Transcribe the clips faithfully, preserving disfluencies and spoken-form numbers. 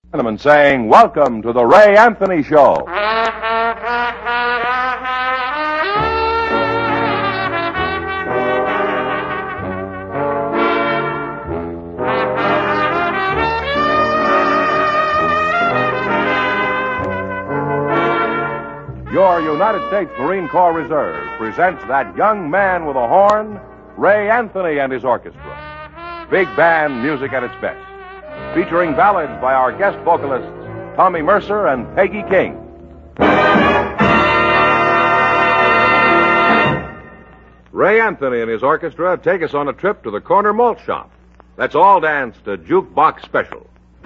Gentlemen saying, welcome to the Ray Anthony Show. Your United States Marine Corps Reserve presents that young man with a horn, Ray Anthony and his orchestra. Big band music at its best. Featuring ballads by our guest vocalists, Tommy Mercer and Peggy King. Ray Anthony and his orchestra take us on a trip to the corner malt shop. Let's all dance to Jukebox Special.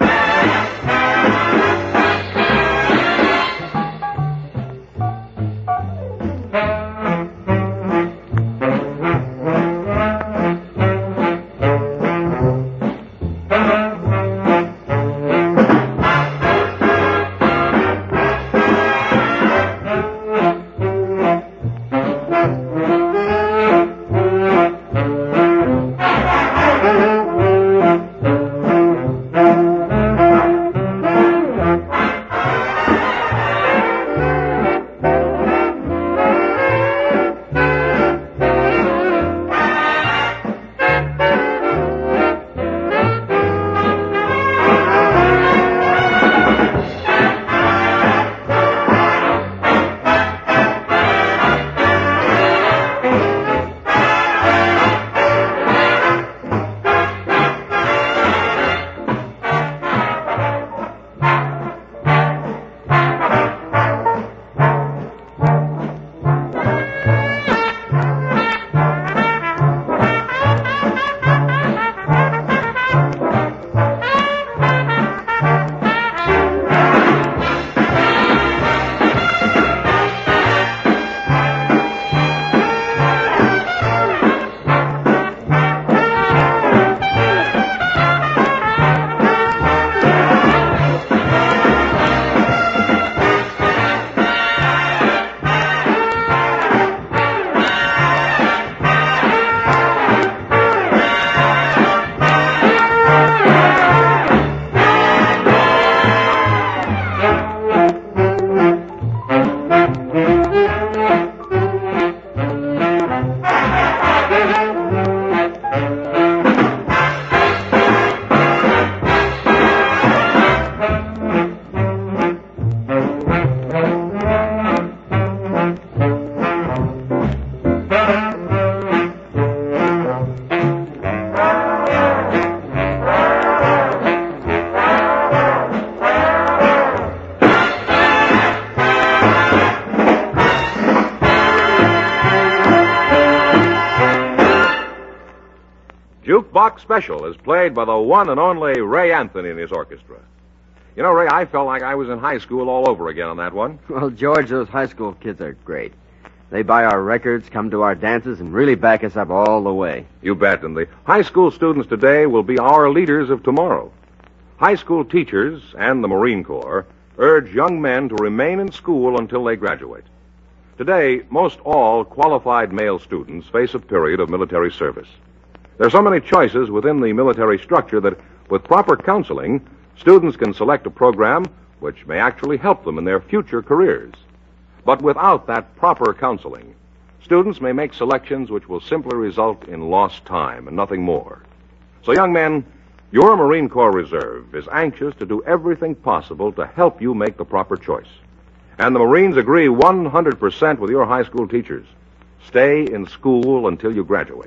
Jukebox Special is played by the one and only Ray Anthony and his orchestra. You know, Ray, I felt like I was in high school all over again on that one. Well, George, those high school kids are great. They buy our records, come to our dances, and really back us up all the way. You bet, and the high school students today will be our leaders of tomorrow. High school teachers and the Marine Corps urge young men to remain in school until they graduate. Today, most all qualified male students face a period of military service. There are so many choices within the military structure that, with proper counseling, students can select a program which may actually help them in their future careers. But without that proper counseling, students may make selections which will simply result in lost time and nothing more. So, young men, your Marine Corps Reserve is anxious to do everything possible to help you make the proper choice. And the Marines agree one hundred percent with your high school teachers. Stay in school until you graduate.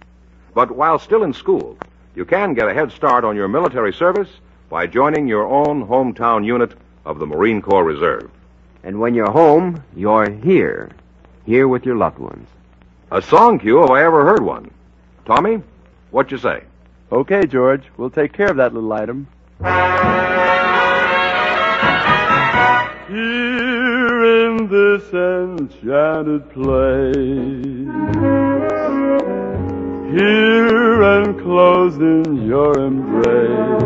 But while still in school, you can get a head start on your military service by joining your own hometown unit of the Marine Corps Reserve. And when you're home, you're here. Here with your loved ones. A song cue if I ever heard one. Tommy, what you say? Okay, George. We'll take care of that little item. Here in this enchanted place, here and close in your embrace,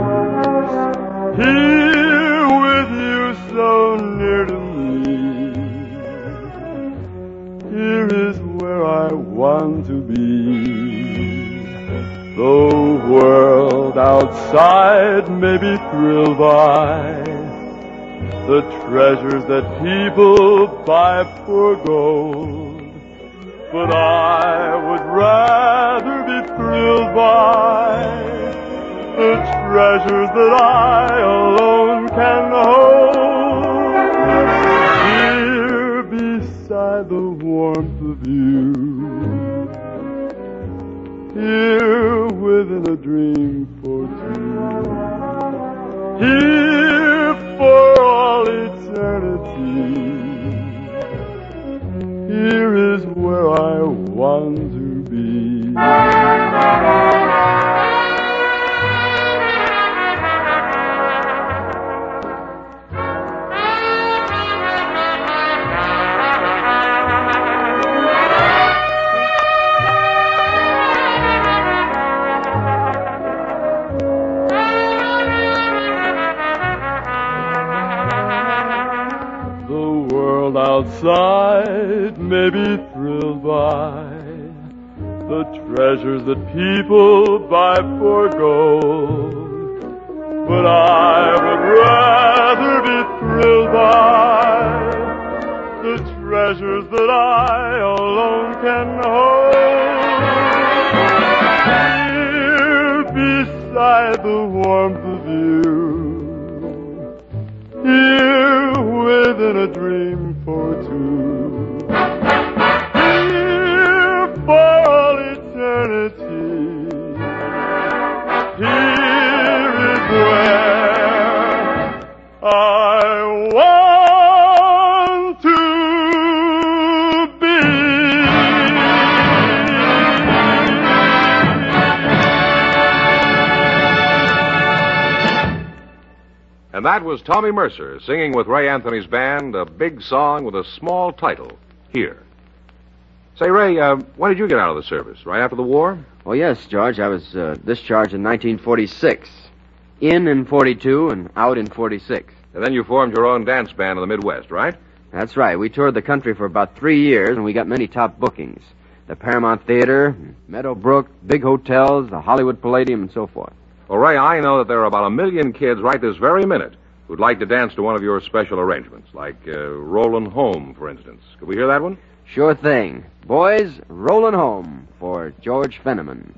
here with you so near to me, here is where I want to be. The world outside may be thrilled by the treasures that people buy for gold, but I would rather be thrilled by the treasures that I alone can hold. Here beside the warmth of you, here within a dream for two, here for all eternity, here is where I want to be. Outside may be thrilled by the treasures that people buy for gold, but I would rather be thrilled by the treasures that I alone can hold. Here beside the warmth of you, here within a dream for two, here for all eternity, here is where I want to be. And that was Tommy Mercer singing with Ray Anthony's band a big song with a small title, Here. Say, Ray, uh, when did you get out of the service? Right after the war? Oh, yes, George. I was uh, discharged in nineteen forty-six. In in forty-two and out in forty-six. And then you formed your own dance band in the Midwest, right? That's right. We toured the country for about three years, and we got many top bookings. The Paramount Theater, Meadowbrook, big hotels, the Hollywood Palladium, and so forth. Well, Ray, I know that there are about a million kids right this very minute who'd like to dance to one of your special arrangements, like uh, Rollin' Home, for instance. Could we hear that one? Sure thing. Boys, Rollin' Home for George Fenneman.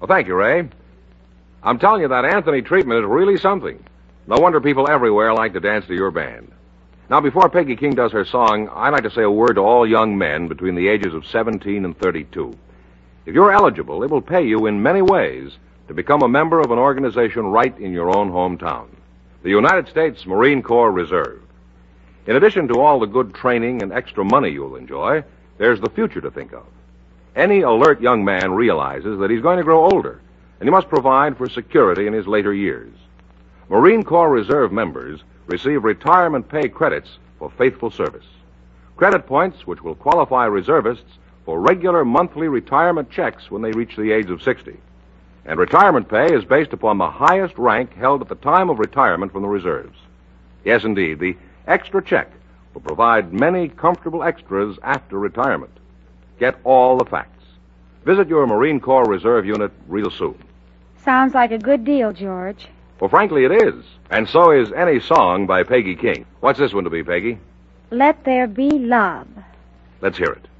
Well, thank you, Ray. I'm telling you, that Anthony treatment is really something. No wonder people everywhere like to dance to your band. Now, before Peggy King does her song, I'd like to say a word to all young men between the ages of seventeen and thirty-two. If you're eligible, it will pay you in many ways to become a member of an organization right in your own hometown, the United States Marine Corps Reserve. In addition to all the good training and extra money you'll enjoy, there's the future to think of. Any alert young man realizes that he's going to grow older, and he must provide for security in his later years. Marine Corps Reserve members receive retirement pay credits for faithful service. Credit points which will qualify reservists for regular monthly retirement checks when they reach the age of sixty. And retirement pay is based upon the highest rank held at the time of retirement from the reserves. Yes, indeed, the extra check will provide many comfortable extras after retirement. Get all the facts. Visit your Marine Corps Reserve unit real soon. Sounds like a good deal, George. Well, frankly, it is. And so is any song by Peggy King. What's this one to be, Peggy? Let There Be Love. Let's hear it.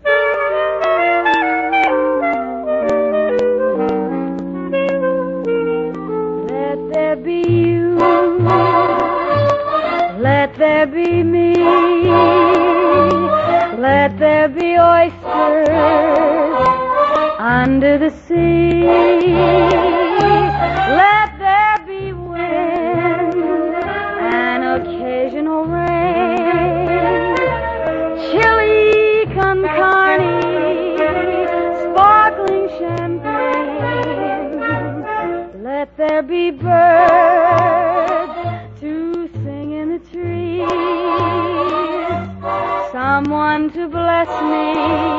Let there be you. Let there be me. Let there be oysters under the sea. Let there be wind and occasional rain. Chili con carne, sparkling champagne. Let there be birds to sing in the trees. Someone to bless me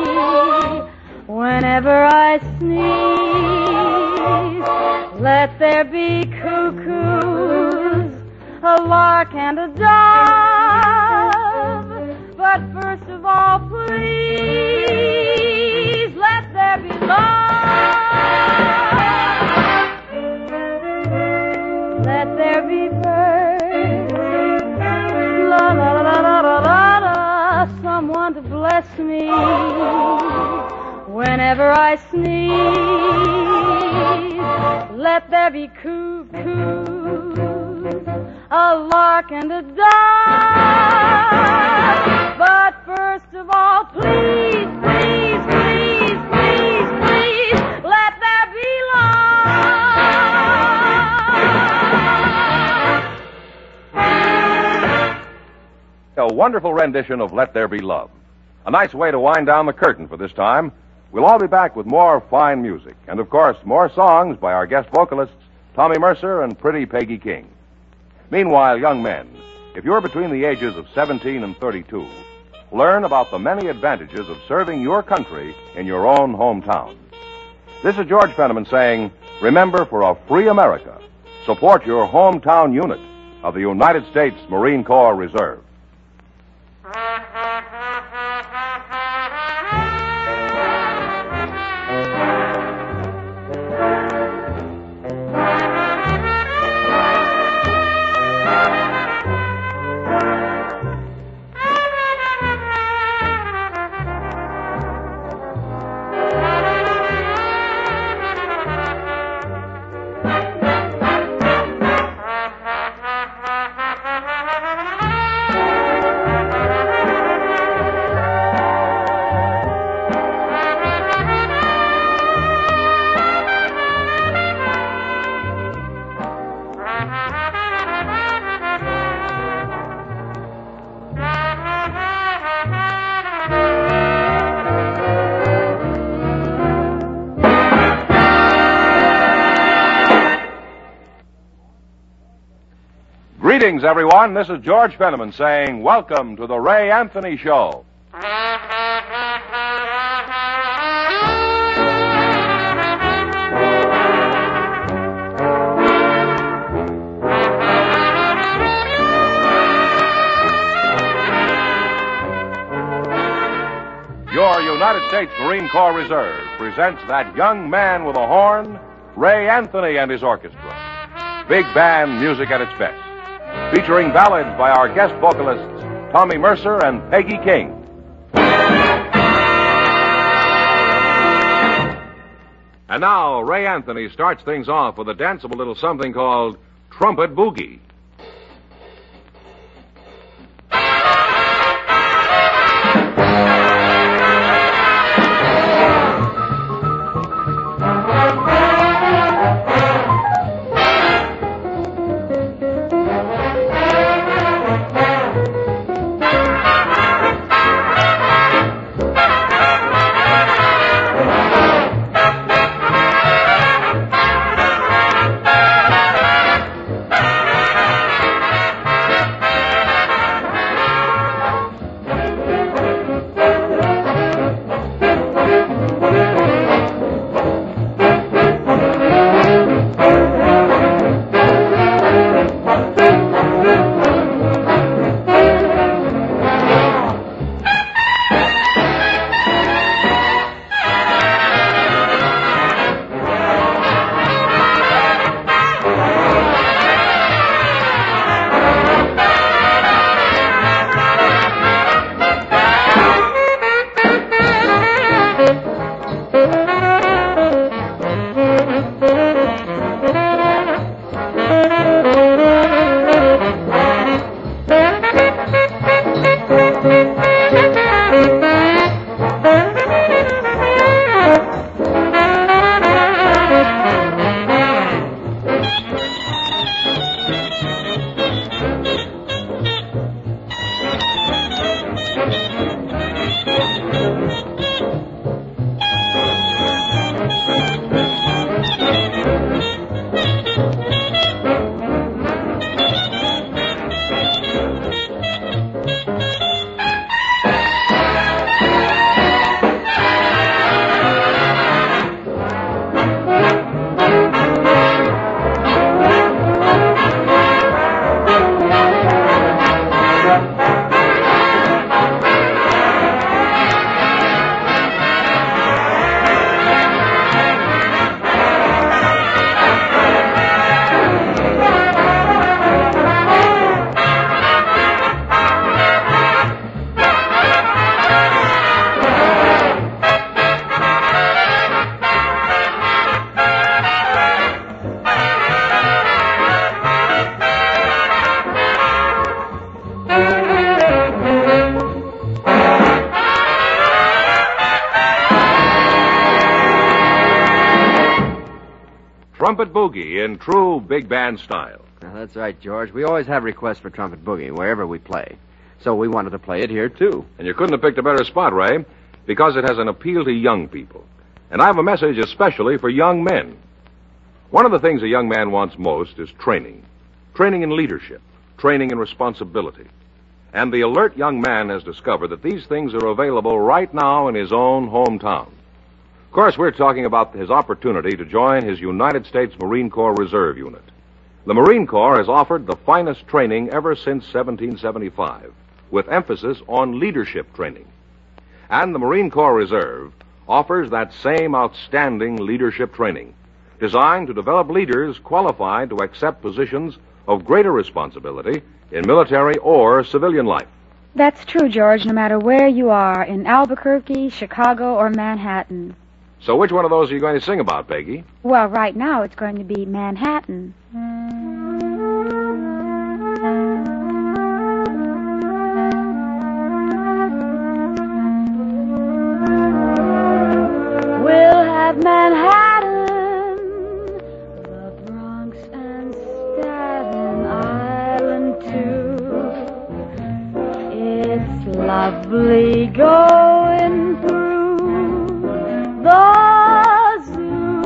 whenever I sneeze. Let there be cuckoos, a lark and a dove. But first of all, please, let there be love. Let there be birds, la la la la la la la, someone to bless me whenever I sneeze. Let there be cuckoos, a lark and a dove. But first of all, please, please, please, please, please, let there be love. A wonderful rendition of Let There Be Love. A nice way to wind down the curtain for this time. We'll all be back with more fine music. And, of course, more songs by our guest vocalists, Tommy Mercer and pretty Peggy King. Meanwhile, young men, if you're between the ages of seventeen and thirty-two, learn about the many advantages of serving your country in your own hometown. This is George Fenneman saying, remember, for a free America, support your hometown unit of the United States Marine Corps Reserve. Greetings, everyone. This is George Fenneman saying, welcome to the Ray Anthony Show. Your United States Marine Corps Reserve presents that young man with a horn, Ray Anthony and his orchestra. Big band music at its best. Featuring ballads by our guest vocalists, Tommy Mercer and Peggy King. And now, Ray Anthony starts things off with a danceable little something called Trumpet Boogie. Trumpet Boogie in true big band style. Now, that's right, George. We always have requests for Trumpet Boogie wherever we play. So we wanted to play it here, too. And you couldn't have picked a better spot, Ray, because it has an appeal to young people. And I have a message especially for young men. One of the things a young man wants most is training. Training in leadership, training in responsibility. And the alert young man has discovered that these things are available right now in his own hometown. Of course, we're talking about his opportunity to join his United States Marine Corps Reserve Unit. The Marine Corps has offered the finest training ever since seventeen seventy-five, with emphasis on leadership training. And the Marine Corps Reserve offers that same outstanding leadership training, designed to develop leaders qualified to accept positions of greater responsibility in military or civilian life. That's true, George, no matter where you are, in Albuquerque, Chicago, or Manhattan. So which one of those are you going to sing about, Peggy? Well, right now it's going to be Manhattan. We'll have Manhattan, the Bronx and Staten Island too. It's lovely going through the zoo.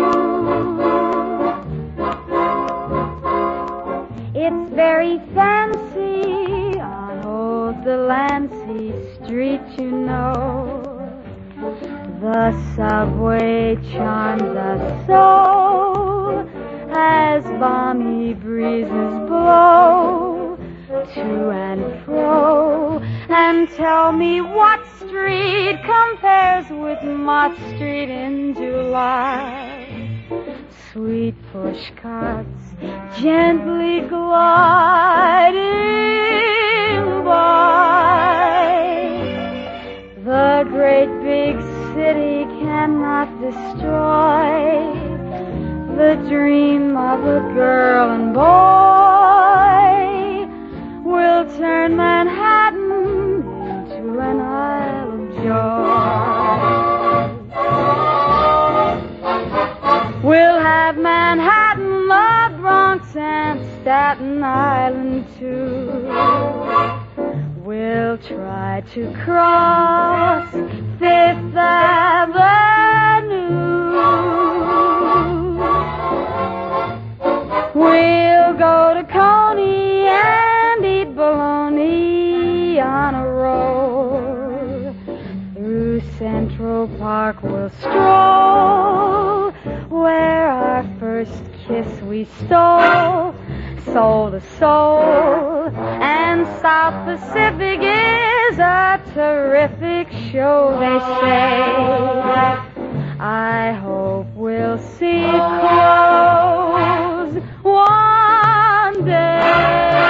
It's very fancy on old Delancey Street, you know. The subway charms us so as balmy breezes blow to and fro. And tell me what street compares with Mott Street in July. Sweet push carts gently gliding by. The great big city cannot destroy Staten Island too. We'll try to cross Fifth Avenue. We'll go to Coney and eat bologna on a roll. Through Central Park we'll stroll, where our first kiss we stole, soul to soul. And South Pacific is a terrific show, they say. I hope we'll see close one day.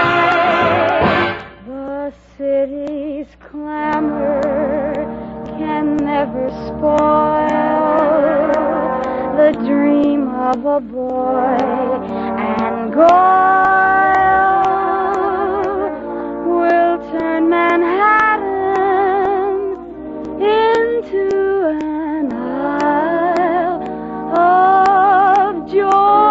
The city's clamor can never spoil the dream of a boy and girl. Will turn Manhattan into an isle of joy.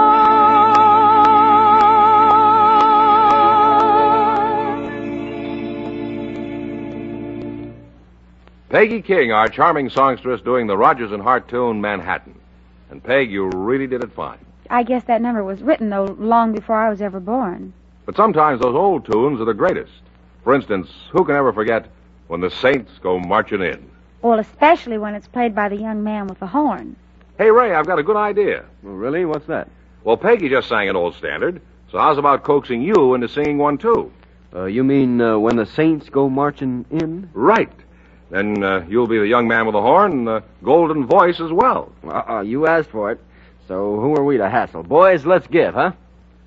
Peggy King, our charming songstress, doing the Rodgers and Hart tune, Manhattan. And, Peg, you really did it fine. I guess that number was written, though, long before I was ever born. But sometimes those old tunes are the greatest. For instance, who can ever forget When the Saints Go Marching In? Well, especially when it's played by the young man with the horn. Hey, Ray, I've got a good idea. Oh, really? What's that? Well, Peggy just sang an old standard, so how's about coaxing you into singing one, too? Uh, you mean uh, When the Saints Go Marching In? Right. Then uh, you'll be the young man with the horn and the golden voice as well. Uh-uh, you asked for it. So who are we to hassle? Boys, let's give, huh?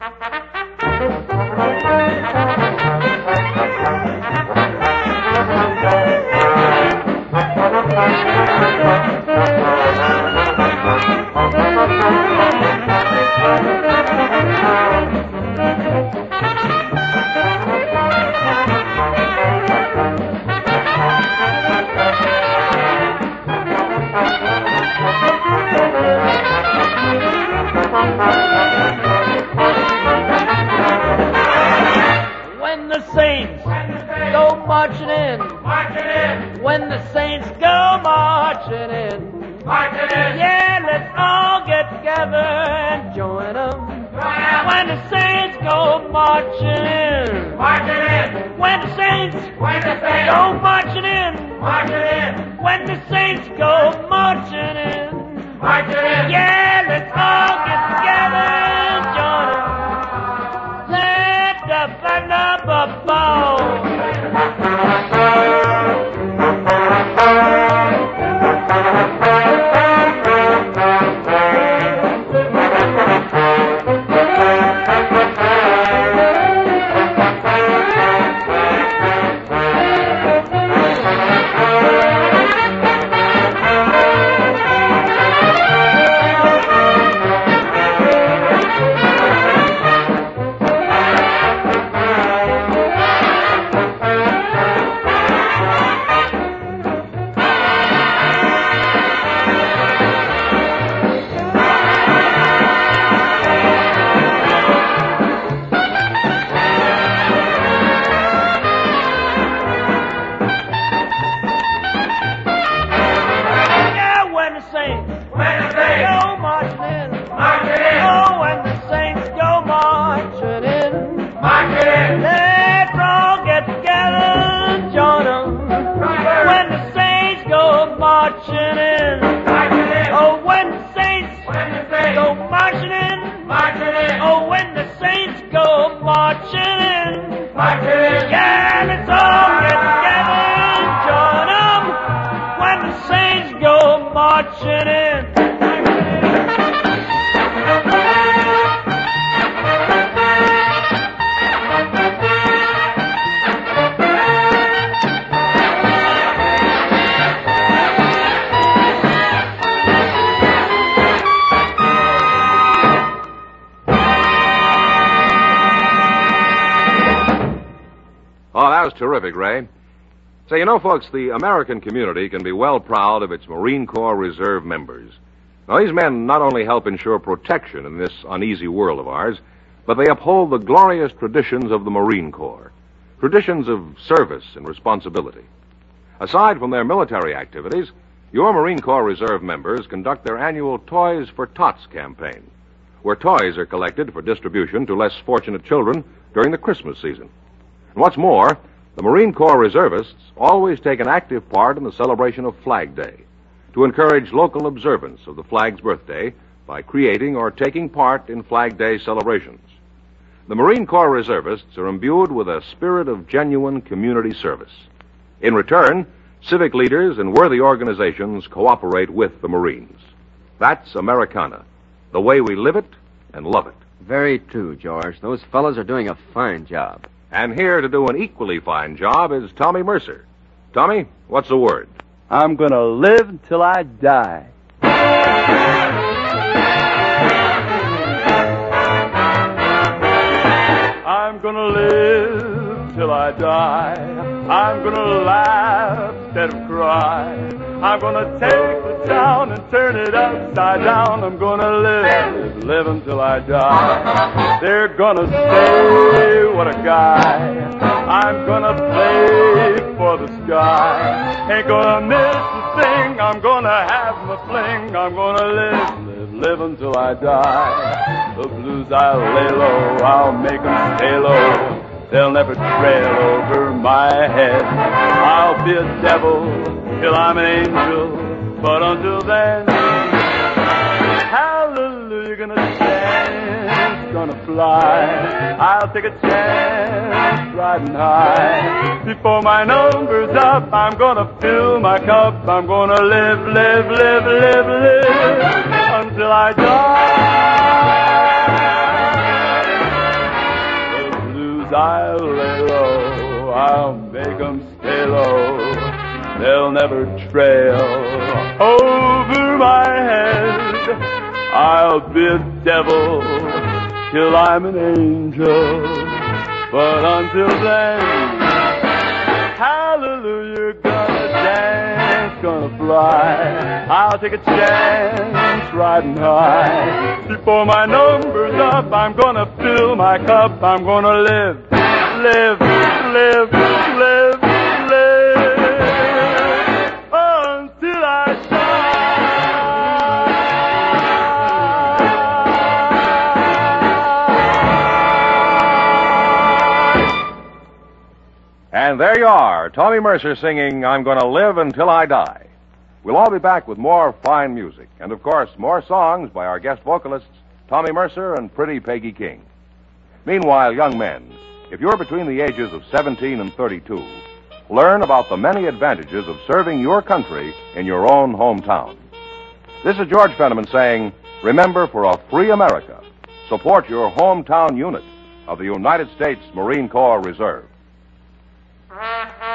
When the Saints go marching in, marching in. When the Saints go marching in, marching in. Yeah, let's all get together and join them. When the Saints go marching in, marching in. When the Saints, when the Saints go marching in, marching in. When the Saints go marching in, marching in. Yeah, let's all get together and join them. Let the thunder bubble. Terrific, Ray. Say, you know, folks, the American community can be well proud of its Marine Corps Reserve members. Now, these men not only help ensure protection in this uneasy world of ours, but they uphold the glorious traditions of the Marine Corps, traditions of service and responsibility. Aside from their military activities, your Marine Corps Reserve members conduct their annual Toys for Tots campaign, where toys are collected for distribution to less fortunate children during the Christmas season. And what's more, the Marine Corps Reservists always take an active part in the celebration of Flag Day to encourage local observance of the flag's birthday by creating or taking part in Flag Day celebrations. The Marine Corps Reservists are imbued with a spirit of genuine community service. In return, civic leaders and worthy organizations cooperate with the Marines. That's Americana, the way we live it and love it. Very true, George. Those fellows are doing a fine job. And here to do an equally fine job is Tommy Mercer. Tommy, what's the word? I'm gonna live until I die. I'm gonna live till I die. I'm gonna laugh instead of cry. I'm gonna take the town and turn it upside down. I'm gonna live, live until I die. They're gonna say, what a guy. I'm gonna play for the sky. Ain't gonna miss a thing. I'm gonna have my fling. I'm gonna live, live, live until I die. The blues I'll lay low. I'll make them stay low. They'll never trail over my head. I'll be a devil till I'm an angel. But until then, hallelujah, gonna dance, gonna fly. I'll take a chance riding high. Before my number's up, I'm gonna fill my cup. I'm gonna live, live, live, live, live until I die. I'll lay low, I'll make them stay low. They'll never trail over my head. I'll be a devil till I'm an angel. But until then, hallelujah, gonna dance, gonna fly. I'll take a chance riding high. Before my number's up, I'm gonna fill my cup. I'm gonna live, live, live, live, live until I die. And there you are, Tommy Mercer singing, I'm Gonna Live Until I Die. We'll all be back with more fine music, and of course, more songs by our guest vocalists, Tommy Mercer and Pretty Peggy King. Meanwhile, young men, if you're between the ages of seventeen and thirty-two, learn about the many advantages of serving your country in your own hometown. This is George Fenneman saying, remember, for a free America, support your hometown unit of the United States Marine Corps Reserve.